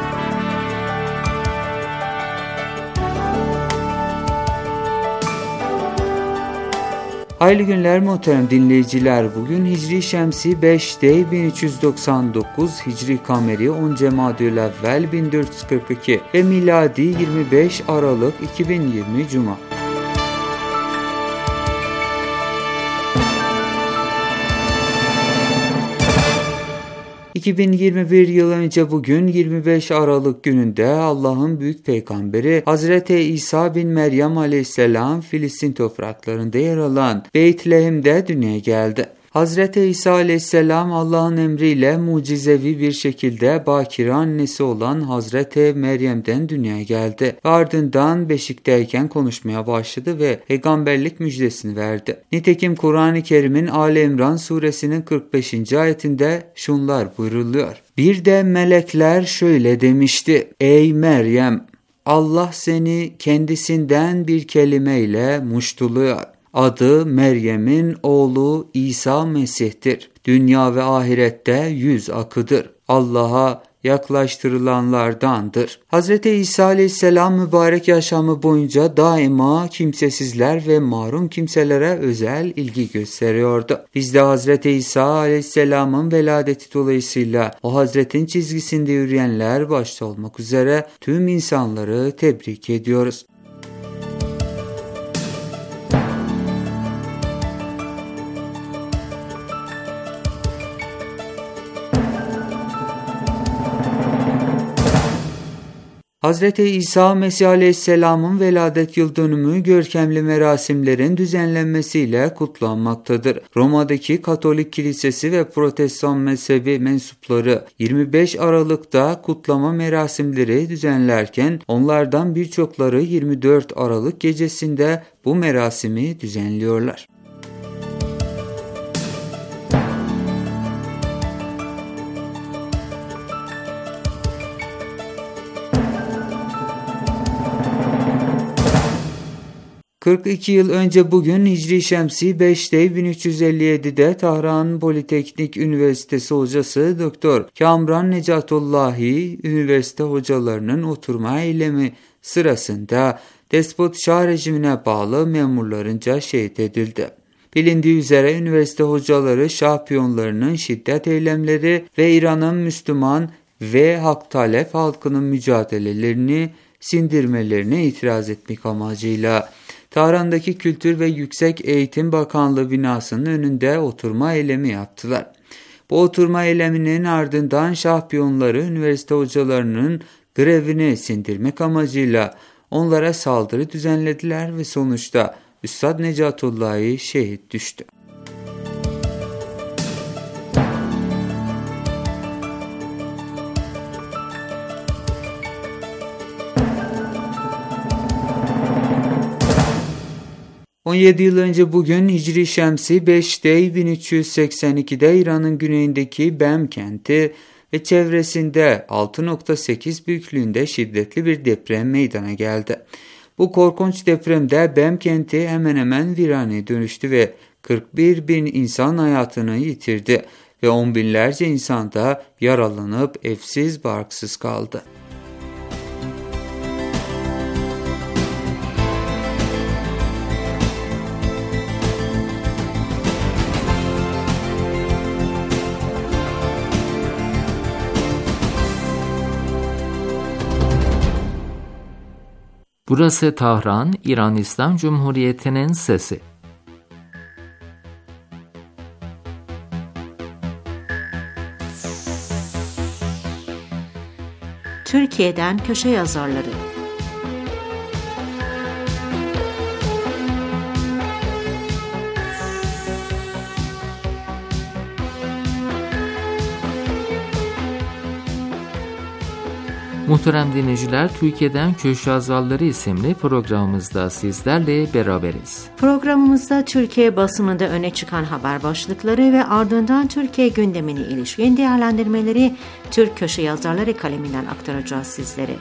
Speaker 6: Hayırlı günler muhterem dinleyiciler. Bugün Hicri Şemsi beşte bin üç yüz doksan dokuz, Hicri Kameri on Cemadülevvel bin dört yüz kırk iki ve miladi yirmi beş Aralık iki bin yirmi Cuma. iki bin yirmi bir yıl önce bugün yirmi beş Aralık gününde Allah'ın büyük peygamberi Hazreti İsa bin Meryem aleyhisselam Filistin topraklarında yer alan Beytlehem'de dünyaya geldi. Hazreti İsa aleyhisselam Allah'ın emriyle mucizevi bir şekilde bakire annesi olan Hazreti Meryem'den dünyaya geldi. Ardından beşikteyken konuşmaya başladı ve peygamberlik müjdesini verdi. Nitekim Kur'an-ı Kerim'in Ali İmran suresinin kırk beşinci ayetinde şunlar buyruluyor. Bir de melekler şöyle demişti: Ey Meryem! Allah seni kendisinden bir kelimeyle muştuluyor. Adı Meryem'in oğlu İsa Mesih'tir. Dünya ve ahirette yüz akıdır. Allah'a yaklaştırılanlardandır. Hazreti İsa aleyhisselam mübarek yaşamı boyunca daima kimsesizler ve mahrum kimselere özel ilgi gösteriyordu. Biz de Hazreti İsa aleyhisselamın veladeti dolayısıyla o Hazretin çizgisinde yürüyenler başta olmak üzere tüm insanları tebrik ediyoruz. Hazreti İsa Mesih Aleyhisselam'ın veladet yıl dönümü görkemli merasimlerin düzenlenmesiyle kutlanmaktadır. Roma'daki Katolik Kilisesi ve Protestan mezhebi mensupları yirmi beş Aralık'ta kutlama merasimleri düzenlerken onlardan birçokları yirmi dört Aralık gecesinde bu merasimi düzenliyorlar. kırk iki yıl önce bugün Hicri Şemsi beşte bin üç yüz elli yedi'de Tahran Politeknik Üniversitesi hocası Doktor Kamran Necatullahi, üniversite hocalarının oturma eylemi sırasında despot şah rejimine bağlı memurlarınca şehit edildi. Bilindiği üzere üniversite hocaları şah piyonlarının şiddet eylemleri ve İran'ın Müslüman ve hak talep halkının mücadelelerini sindirmelerine itiraz etmek amacıyla Tahran'daki Kültür ve Yüksek Eğitim Bakanlığı binasının önünde oturma eylemi yaptılar. Bu oturma eyleminin ardından şah piyonları üniversite hocalarının grevini sindirmek amacıyla onlara saldırı düzenlediler ve sonuçta Üstad Necatullah'ı şehit düştü. on yedi yıl önce bugün Hicri Şemsi beşte bin üç yüz seksen iki'de İran'ın güneyindeki Bem kenti ve çevresinde altı nokta sekiz büyüklüğünde şiddetli bir deprem meydana geldi. Bu korkunç depremde Bem kenti hemen hemen virane dönüştü ve kırk bir bin insan hayatını yitirdi ve on binlerce insan da yaralanıp evsiz barksız kaldı.
Speaker 3: Burası Tahran, İran İslam Cumhuriyeti'nin sesi.
Speaker 7: Türkiye'den köşe yazarları.
Speaker 3: Muhterem dinleyiciler, Türkiye'den Köşe Yazarları isimli programımızda sizlerle beraberiz.
Speaker 7: Programımızda Türkiye basınında öne çıkan haber başlıkları ve ardından Türkiye gündemine ilişkin değerlendirmeleri Türk Köşe Yazarları kaleminden aktaracağız sizlere.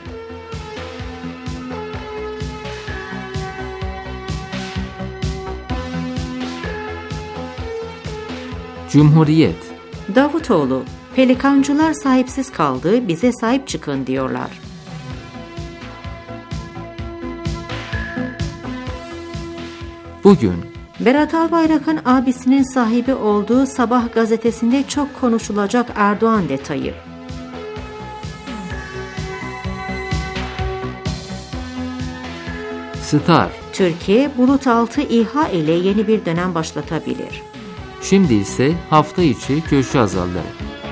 Speaker 3: Cumhuriyet.
Speaker 7: Davutoğlu, pelikancılar sahipsiz kaldı, bize sahip çıkın diyorlar.
Speaker 3: Bugün
Speaker 7: Berat Albayrak'ın abisinin sahibi olduğu Sabah gazetesinde çok konuşulacak Erdoğan detayı.
Speaker 3: Star.
Speaker 7: Türkiye bulut altı İHA ile yeni bir dönem başlatabilir.
Speaker 3: Şimdi ise hafta içi köşe yazarları.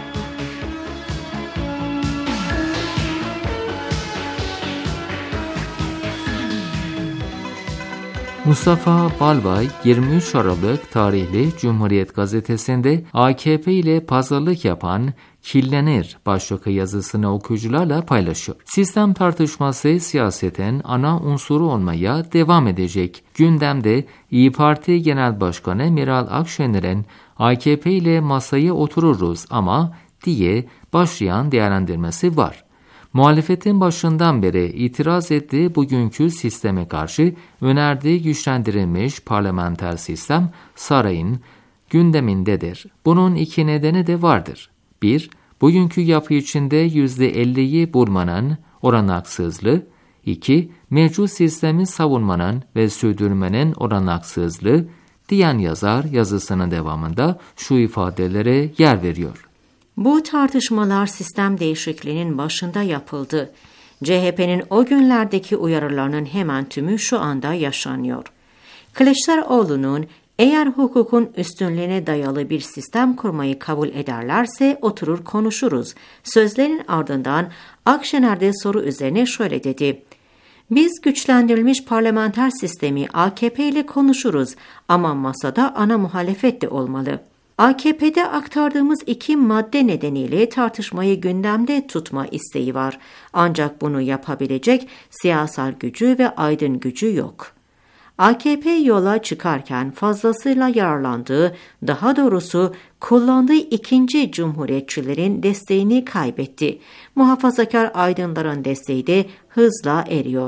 Speaker 3: Mustafa Balbay yirmi üç Aralık tarihli Cumhuriyet gazetesinde A K P ile pazarlık yapan Killenir başlıklı yazısını okuyucularla paylaşıyor. Sistem tartışması siyasetin ana unsuru olmaya devam edecek. Gündemde İYİ Parti Genel Başkanı Meral Akşener'in A K P ile masaya otururuz ama diye başlayan değerlendirmesi var. Muhalefetin başından beri itiraz ettiği bugünkü sisteme karşı önerdiği güçlendirilmiş parlamenter sistem sarayın gündemindedir. Bunun iki nedeni de vardır. bir Bugünkü yapı içinde yüzde elliyi bulmanın oranaksızlığı. iki Mevcut sistemi savunmanın ve sürdürmenin oranaksızlığı diyen yazar yazısının devamında şu ifadelere yer veriyor.
Speaker 7: Bu tartışmalar sistem değişikliğinin başında yapıldı. C H P'nin o günlerdeki uyarılarının hemen tümü şu anda yaşanıyor. Kılıçdaroğlu'nun eğer hukukun üstünlüğüne dayalı bir sistem kurmayı kabul ederlerse oturur konuşuruz. Sözlerin ardından Akşener de soru üzerine şöyle dedi. Biz güçlendirilmiş parlamenter sistemi A K P ile konuşuruz ama masada ana muhalefet de olmalı. A K P'de aktardığımız iki madde nedeniyle tartışmayı gündemde tutma isteği var. Ancak bunu yapabilecek siyasal gücü ve aydın gücü yok. A K P yola çıkarken fazlasıyla yararlandığı, daha doğrusu kullandığı ikinci cumhuriyetçilerin desteğini kaybetti. Muhafazakar aydınların desteği de hızla eriyor.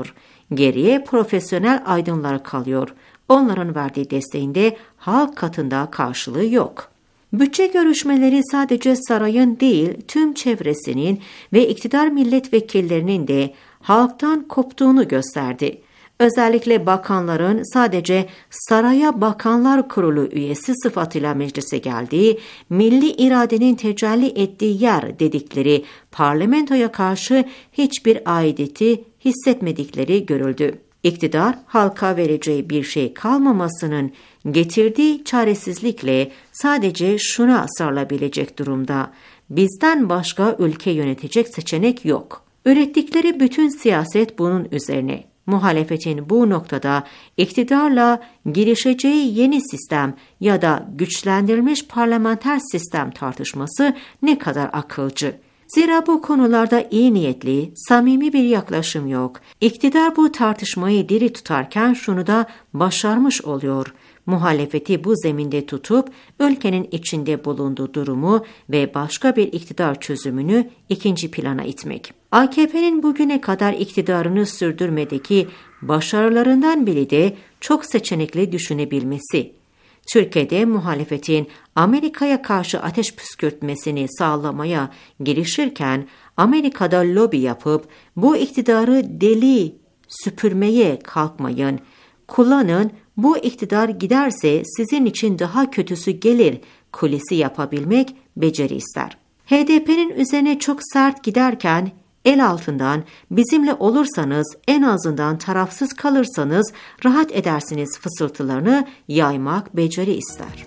Speaker 7: Geriye profesyonel aydınlar kalıyor. Onların verdiği desteğinde halk katında karşılığı yok. Bütçe görüşmeleri sadece sarayın değil, tüm çevresinin ve iktidar milletvekillerinin de halktan koptuğunu gösterdi. Özellikle bakanların sadece Saraya Bakanlar Kurulu üyesi sıfatıyla meclise geldiği, milli iradenin tecelli ettiği yer dedikleri parlamentoya karşı hiçbir aidiyeti hissetmedikleri görüldü. İktidar, halka vereceği bir şey kalmamasının getirdiği çaresizlikle sadece şuna sarılabilecek durumda: bizden başka ülke yönetecek seçenek yok. Ürettikleri bütün siyaset bunun üzerine. Muhalefetin bu noktada iktidarla girişeceği yeni sistem ya da güçlendirilmiş parlamenter sistem tartışması ne kadar akılcı. Zira bu konularda iyi niyetli, samimi bir yaklaşım yok. İktidar bu tartışmayı diri tutarken şunu da başarmış oluyor: muhalefeti bu zeminde tutup ülkenin içinde bulunduğu durumu ve başka bir iktidar çözümünü ikinci plana itmek. A K P'nin bugüne kadar iktidarını sürdürmedeki başarılarından biri de çok seçenekli düşünebilmesi. Türkiye'de muhalefetin Amerika'ya karşı ateş püskürtmesini sağlamaya girişirken Amerika'da lobi yapıp bu iktidarı deli süpürmeye kalkmayın, kullanın, bu iktidar giderse sizin için daha kötüsü gelir kulisi yapabilmek beceri ister. H D P'nin üzerine çok sert giderken el altından bizimle olursanız, en azından tarafsız kalırsanız rahat edersiniz fısıltılarını yaymak beceri ister.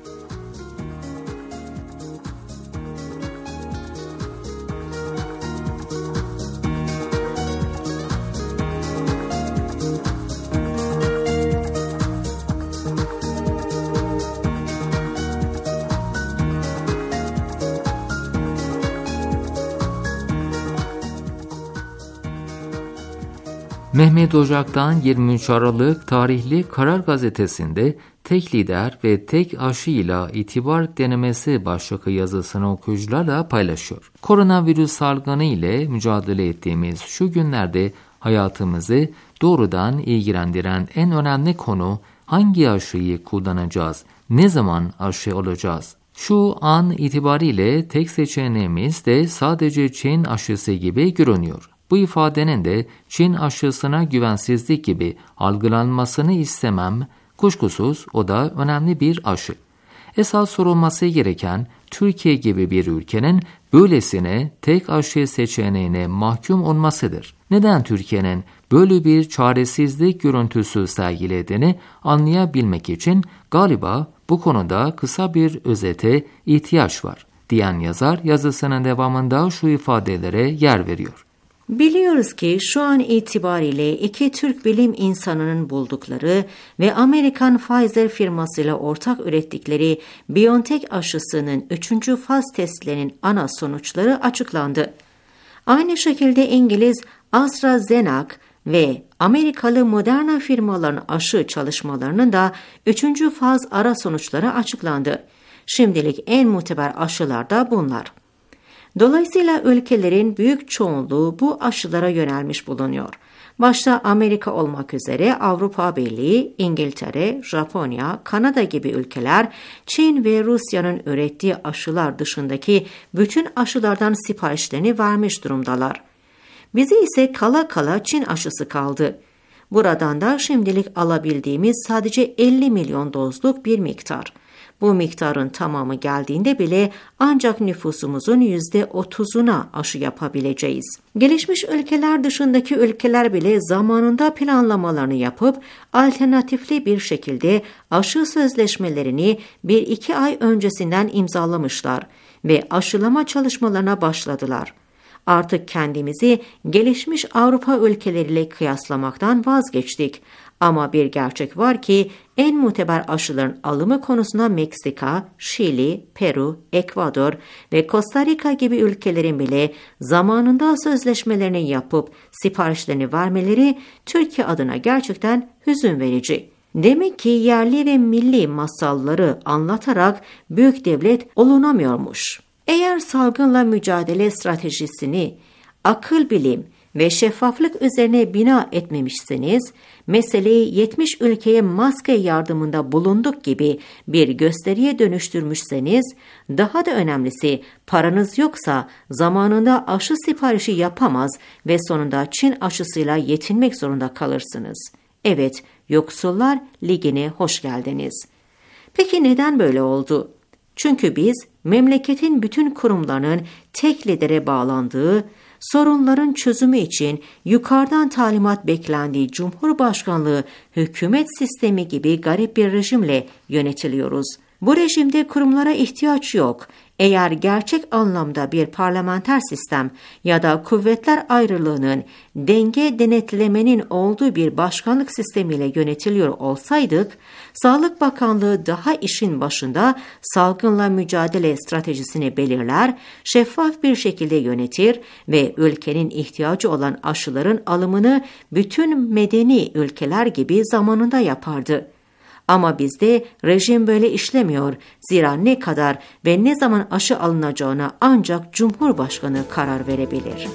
Speaker 3: Mehmet Ocak'tan yirmi üç Aralık tarihli Karar Gazetesi'nde tek lider ve tek aşıyla itibar denemesi başlıklı yazısını okuyucularla paylaşıyor. Koronavirüs salgını ile mücadele ettiğimiz şu günlerde hayatımızı doğrudan ilgilendiren en önemli konu hangi aşıyı kullanacağız, ne zaman aşı olacağız? Şu an itibariyle tek seçeneğimiz de sadece Çin aşısı gibi görünüyor. Bu ifadenin de Çin aşısına güvensizlik gibi algılanmasını istemem, kuşkusuz o da önemli bir aşı. Esas sorulması gereken Türkiye gibi bir ülkenin böylesine tek aşı seçeneğine mahkum olmasıdır. Neden Türkiye'nin böyle bir çaresizlik görüntüsü sergilediğini anlayabilmek için galiba bu konuda kısa bir özete ihtiyaç var, diyen yazar yazısının devamında şu ifadelere yer veriyor.
Speaker 7: Biliyoruz ki şu an itibariyle iki Türk bilim insanının buldukları ve Amerikan Pfizer firmasıyla ortak ürettikleri BioNTech aşısının üçüncü faz testlerinin ana sonuçları açıklandı. Aynı şekilde İngiliz AstraZeneca ve Amerikalı Moderna firmaların aşı çalışmalarının da üçüncü faz ara sonuçları açıklandı. Şimdilik en muteber aşılar da bunlar. Dolayısıyla ülkelerin büyük çoğunluğu bu aşılara yönelmiş bulunuyor. Başta Amerika olmak üzere Avrupa Birliği, İngiltere, Japonya, Kanada gibi ülkeler Çin ve Rusya'nın ürettiği aşılar dışındaki bütün aşılardan siparişlerini vermiş durumdalar. Bize ise kala kala Çin aşısı kaldı. Buradan da şimdilik alabildiğimiz sadece elli milyon dozluk bir miktar. Bu miktarın tamamı geldiğinde bile ancak nüfusumuzun yüzde otuzuna aşı yapabileceğiz. Gelişmiş ülkeler dışındaki ülkeler bile zamanında planlamalarını yapıp alternatifli bir şekilde aşı sözleşmelerini bir iki ay öncesinden imzalamışlar ve aşılama çalışmalarına başladılar. Artık kendimizi gelişmiş Avrupa ülkeleriyle kıyaslamaktan vazgeçtik. Ama bir gerçek var ki en muteber aşıların alımı konusunda Meksika, Şili, Peru, Ekvador ve Costa Rica gibi ülkelerin bile zamanında sözleşmelerini yapıp siparişlerini vermeleri Türkiye adına gerçekten hüzün verici. Demek ki yerli ve milli masalları anlatarak büyük devlet olunamıyormuş. Eğer salgınla mücadele stratejisini akıl bilim ve şeffaflık üzerine bina etmemişseniz, meseleyi yetmiş ülkeye maske yardımında bulunduk gibi bir gösteriye dönüştürmüşseniz, daha da önemlisi paranız yoksa zamanında aşı siparişi yapamaz ve sonunda Çin aşısıyla yetinmek zorunda kalırsınız. Evet, Yoksullar Ligi'ne hoş geldiniz. Peki neden böyle oldu? Çünkü biz memleketin bütün kurumlarının tek lidere bağlandığı, sorunların çözümü için yukarıdan talimat beklendiği Cumhurbaşkanlığı hükümet sistemi gibi garip bir rejimle yönetiliyoruz. Bu rejimde kurumlara ihtiyaç yok. Eğer gerçek anlamda bir parlamenter sistem ya da kuvvetler ayrılığının, denge denetlemenin olduğu bir başkanlık sistemiyle yönetiliyor olsaydık, Sağlık Bakanlığı daha işin başında salgınla mücadele stratejisini belirler, şeffaf bir şekilde yönetir ve ülkenin ihtiyacı olan aşıların alımını bütün medeni ülkeler gibi zamanında yapardı. Ama bizde rejim böyle işlemiyor. Zira ne kadar ve ne zaman aşı alınacağına ancak Cumhurbaşkanı karar verebilir.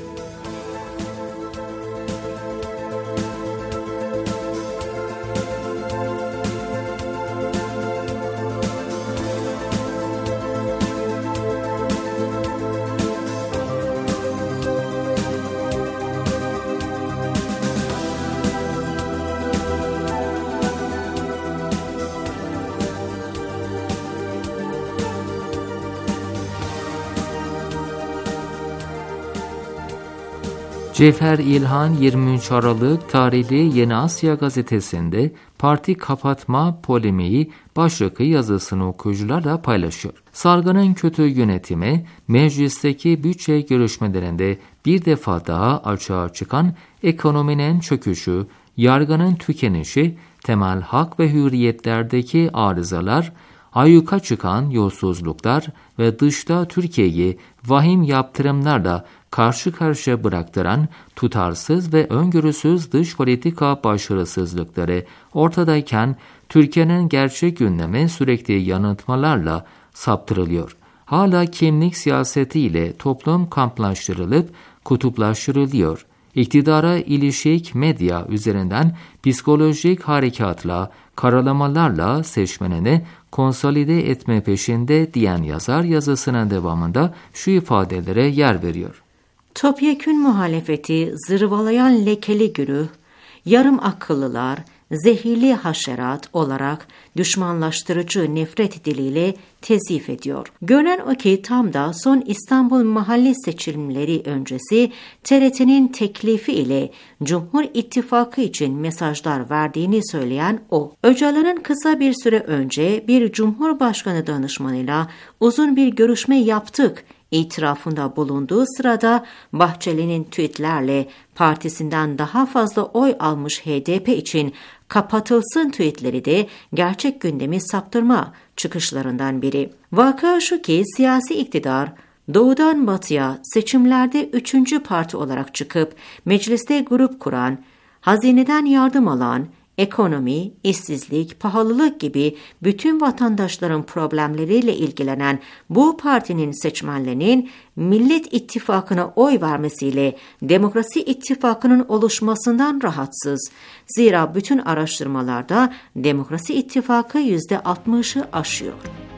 Speaker 3: Cevher İlhan yirmi üç Aralık tarihli Yeni Asya gazetesinde parti kapatma polemiği başlıklı yazısını okuyucularla paylaşıyor. Salgının kötü yönetimi, meclisteki bütçe görüşmelerinde bir defa daha açığa çıkan ekonominin çöküşü, yargının tükenişi, temel hak ve hürriyetlerdeki arızalar, ayyuka çıkan yolsuzluklar ve dışta Türkiye'yi vahim yaptırımlarla karşı karşıya bıraktıran tutarsız ve öngörüsüz dış politika başarısızlıkları ortadayken Türkiye'nin gerçek gündemi sürekli yanıltmalarla saptırılıyor. Hala kimlik siyasetiyle toplum kamplaştırılıp kutuplaştırılıyor. İktidara ilişik medya üzerinden psikolojik harekatla, karalamalarla seçmenini konsolide etme peşinde diyen yazar yazısının devamında şu ifadelere yer veriyor.
Speaker 7: Topyekün muhalefeti zırvalayan lekeli güruh, yarım akıllılar, zehirli haşerat olarak düşmanlaştırıcı nefret diliyle tezif ediyor. Görünen o ki tam da son İstanbul mahalli seçimleri öncesi T R T'nin teklifi ile Cumhur İttifakı için mesajlar verdiğini söyleyen o. Öcalan'ın kısa bir süre önce bir Cumhurbaşkanı danışmanıyla uzun bir görüşme yaptık itirafında bulunduğu sırada Bahçeli'nin tweetlerle partisinden daha fazla oy almış H D P için kapatılsın tweetleri de gerçek gündemi saptırma çıkışlarından biri. Vaka şu ki siyasi iktidar doğudan batıya seçimlerde üçüncü parti olarak çıkıp mecliste grup kuran, hazineden yardım alan, ekonomi, işsizlik, pahalılık gibi bütün vatandaşların problemleriyle ilgilenen bu partinin seçmenlerinin Millet İttifakı'na oy vermesiyle Demokrasi İttifakı'nın oluşmasından rahatsız. Zira bütün araştırmalarda Demokrasi İttifakı yüzde altmışı aşıyor.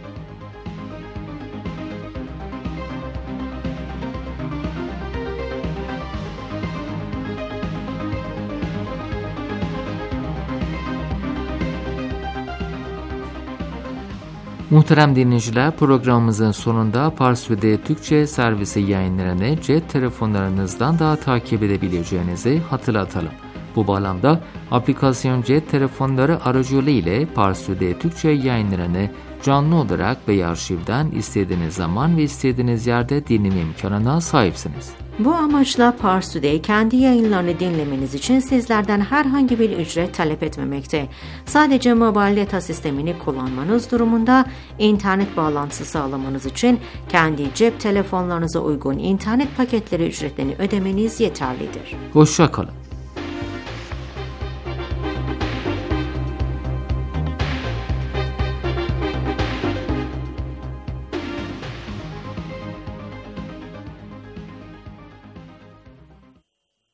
Speaker 3: Muhterem dinleyiciler, programımızın sonunda Parsüde Türkçe servisi yayınlarını cep telefonlarınızdan da takip edebileceğinizi hatırlatalım. Bu bağlamda aplikasyon cep telefonları aracılığı ile Parsüde Türkçe yayınlarını canlı olarak veya arşivden istediğiniz zaman ve istediğiniz yerde dinleme imkanına sahipsiniz.
Speaker 7: Bu amaçla Parsüde kendi yayınlarını dinlemeniz için sizlerden herhangi bir ücret talep etmemekte. Sadece mobil data sistemini kullanmanız durumunda internet bağlantısı sağlamanız için kendi cep telefonlarınıza uygun internet paketleri ücretlerini ödemeniz yeterlidir.
Speaker 3: Hoşça kalın.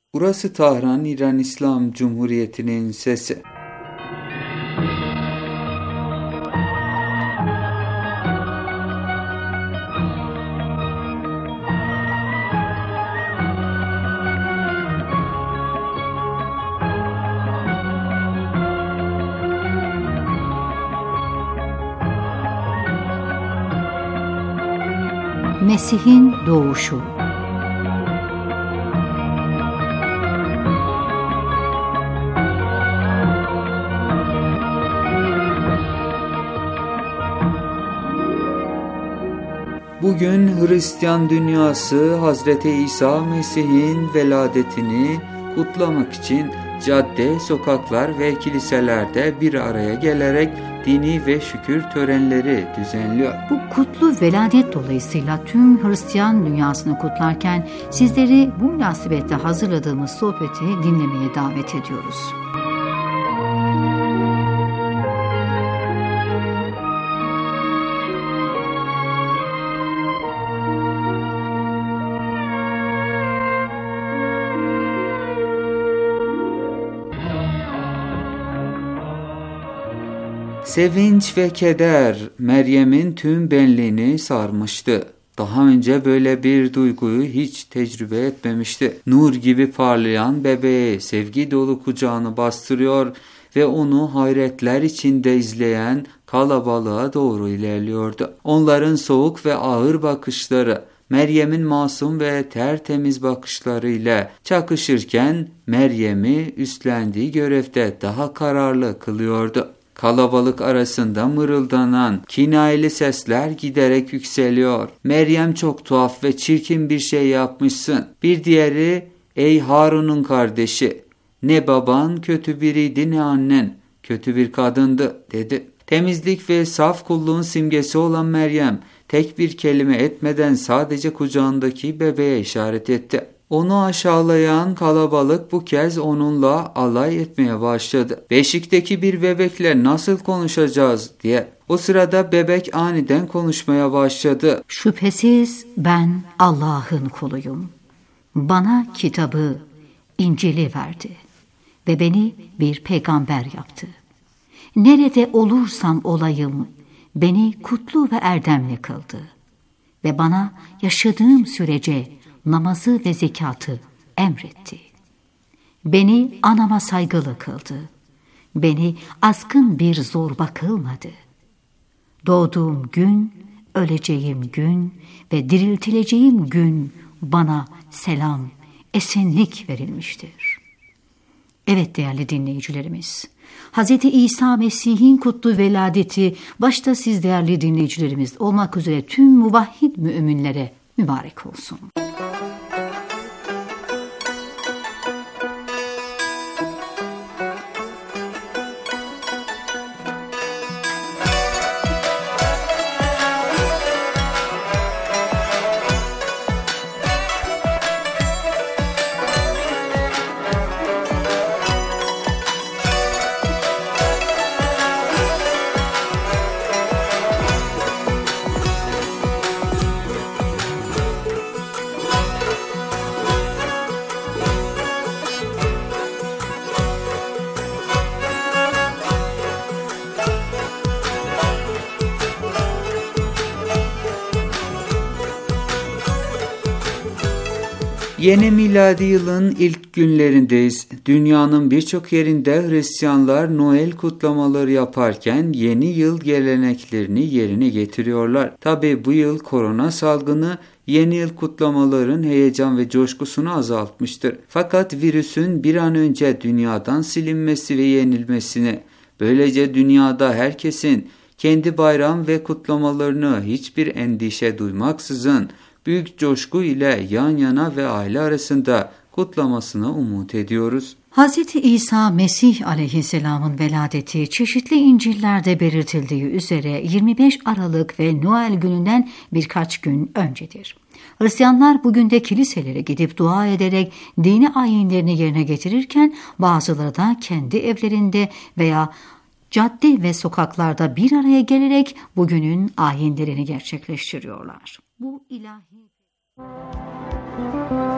Speaker 6: Burası Tahran, İran İslam Cumhuriyeti'nin sesi.
Speaker 4: Mesih'in doğuşu.
Speaker 6: Bugün Hristiyan dünyası Hazreti İsa Mesih'in veladetini kutlamak için cadde, sokaklar ve kiliselerde bir araya gelerek dini ve şükür törenleri düzenliyor.
Speaker 4: Bu kutlu veladet dolayısıyla tüm Hristiyan dünyasını kutlarken sizleri bu münasebetle hazırladığımız sohbeti dinlemeye davet ediyoruz.
Speaker 6: Sevinç ve keder Meryem'in tüm benliğini sarmıştı. Daha önce böyle bir duyguyu hiç tecrübe etmemişti. Nur gibi parlayan bebeği sevgi dolu kucağını bastırıyor ve onu hayretler içinde izleyen kalabalığa doğru ilerliyordu. Onların soğuk ve ağır bakışları Meryem'in masum ve tertemiz bakışlarıyla çakışırken Meryem'i üstlendiği görevde daha kararlı kılıyordu. Kalabalık arasında mırıldanan kinayeli sesler giderek yükseliyor. Meryem çok tuhaf ve çirkin bir şey yapmışsın. Bir diğeri, ey Harun'un kardeşi, ne baban kötü biriydi ne annen kötü bir kadındı dedi. Temizlik ve saf kulluğun simgesi olan Meryem tek bir kelime etmeden sadece kucağındaki bebeğe işaret etti. Onu aşağılayan kalabalık bu kez onunla alay etmeye başladı. Beşikteki bir bebekle nasıl konuşacağız diye. O sırada bebek aniden konuşmaya başladı.
Speaker 4: Şüphesiz ben Allah'ın kuluyum. Bana kitabı, İncil'i verdi ve beni bir peygamber yaptı. Nerede olursam olayım beni kutlu ve erdemli kıldı ve bana yaşadığım sürece namazı ve zekatı emretti. Beni anama saygılı kıldı. Beni azgın bir zorba kılmadı. Doğduğum gün, öleceğim gün ve diriltileceğim gün bana selam, esenlik verilmiştir. Evet değerli dinleyicilerimiz, Hz. İsa Mesih'in kutlu veladeti başta siz değerli dinleyicilerimiz olmak üzere tüm muvahhid müminlere mübarek olsun.
Speaker 6: Yeni miladi yılın ilk günlerindeyiz. Dünyanın birçok yerinde Hristiyanlar Noel kutlamaları yaparken yeni yıl geleneklerini yerine getiriyorlar. Tabi bu yıl korona salgını yeni yıl kutlamaların heyecan ve coşkusunu azaltmıştır. Fakat virüsün bir an önce dünyadan silinmesi ve yenilmesini, böylece dünyada herkesin kendi bayram ve kutlamalarını hiçbir endişe duymaksızın büyük coşku ile yan yana ve aile arasında kutlamasını umut ediyoruz.
Speaker 4: Hz. İsa Mesih aleyhisselamın veladeti çeşitli İncil'lerde belirtildiği üzere yirmi beş Aralık ve Noel gününden birkaç gün öncedir. Hristiyanlar bugün de kiliselere gidip dua ederek dini ayinlerini yerine getirirken bazıları da kendi evlerinde veya cadde ve sokaklarda bir araya gelerek bugünün ayinlerini gerçekleştiriyorlar. Bu ilahi